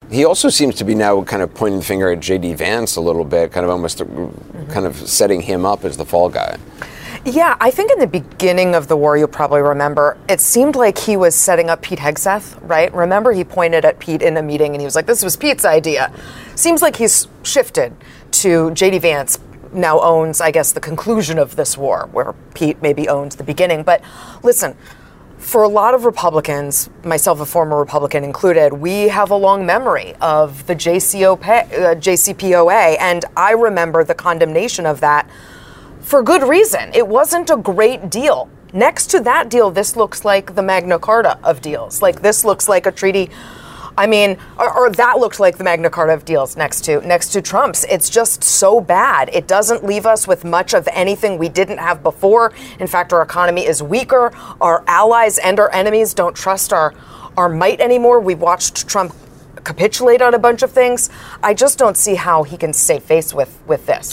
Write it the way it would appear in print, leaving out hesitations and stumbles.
He also seems to be now kind of pointing the finger at J.D. Vance a little bit, kind of almost kind of setting him up as the fall guy. Yeah, I think in the beginning of the war, you'll probably remember, it seemed like he was setting up Pete Hegseth, right? Remember, he pointed at Pete in a meeting and he was like, this was Pete's idea. Seems like he's shifted to J.D. Vance now owns, I guess, the conclusion of this war, where Pete maybe owns the beginning. But listen, for a lot of Republicans, myself a former Republican included, we have a long memory of the JCPOA, and I remember the condemnation of that for good reason. It wasn't a great deal. Next to that deal, this looks like the Magna Carta of deals. Like, this looks like a treaty. I mean, or that looked like the Magna Carta of deals next to Trump's. It's just so bad. It doesn't leave us with much of anything we didn't have before. In fact, our economy is weaker. Our allies and our enemies don't trust our might anymore. We've watched Trump capitulate on a bunch of things. I just don't see how he can save face with this.